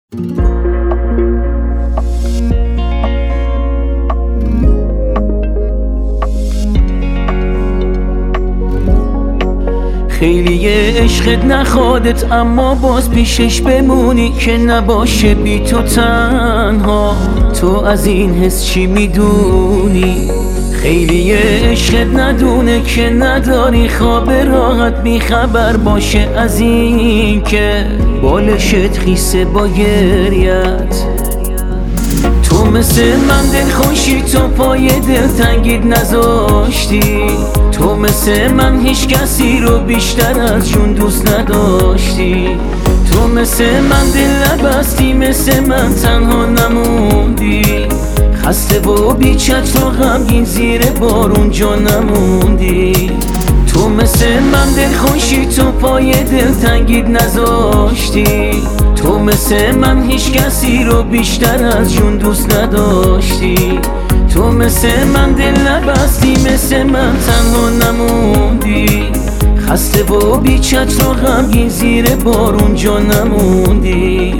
خیلی عشقت نخوادت اما باز پیشش بمونی که نباشه بی تو تنها. تو از این حس چی میدونی؟ خیلی عشقت ندونه که نداری خواب راحت بی خبر باشه از این که بالشت خیسه با گریت. تو مثل من دلخوشی، تو پای دلتنگیت نذاشتی. تو مثل من هیچ کسی رو بیشتر از جون دوست نداشتی. تو مثل من دل نبستی، مثل من تنها نموندی. خسته و بی‌چتر و غمگین زیر بارون جا نموندی. تو مثل من دلخوشی، تو پای دلتنگیت نذاشتی. تو مثل من هیچ کسی رو بیشتر از جون دوست نداشتی. تو مثل من دل نبستی، مثل من تنها نموندی. خسته و بی‌چتر و غمگین زیر بارون جا نموندی.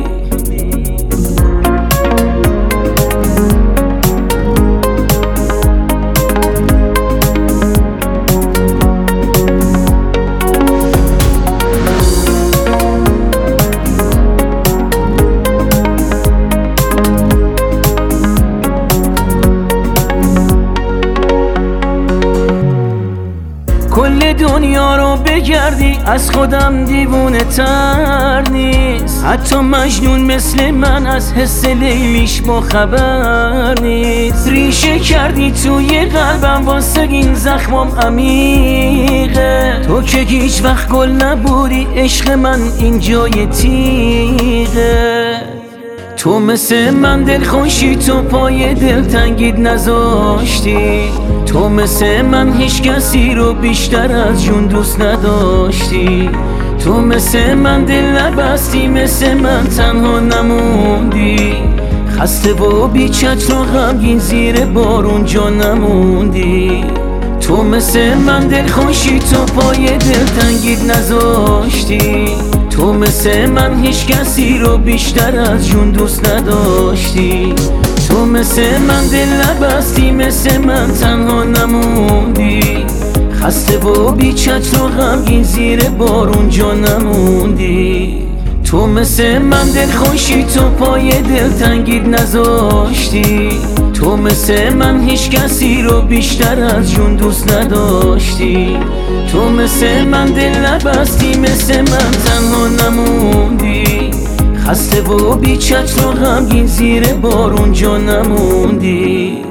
کل دنیا رو بگردی از خودم دیوونه تر نیست. حتی مجنون مثل من از حس لیلیش با خبر نیست. ریشه کردی توی قلبم واسه این زخمم عمیقه. تو که هیچ وقت گل نبودی عشق من این جای تیغه. تو مثل من دلخوشی، تو پای دلتنگیت نذاشتی. تو مثل من هیچ کسی رو بیشتر از جون دوست نداشتی. تو مثل من دل نبستی، مثل من تنها نموندی. خسته و بی‌چتر و غمگین زیر بارون جا نموندی. تو مثل من دلخوشی، تو پای دلتنگیت نذاشتی. تو مثل من هیچ کسی رو بیشتر از جون دوست نداشتی. تو مثل من دل نبستی، مثل من تنها نموندی. خسته و بی‌چتر و غمگین زیر بارون جا نموندی. تو مثل من دلخوشی، تو پای دلتنگیت نذاشتی. تو مثل من هیچ کسی رو بیشتر از جون دوست نداشتی. تو مثل من دل نبستی، مثل من تنها نموندی. خسته و بی‌چتر و غمگین زیر بارون جا نموندی.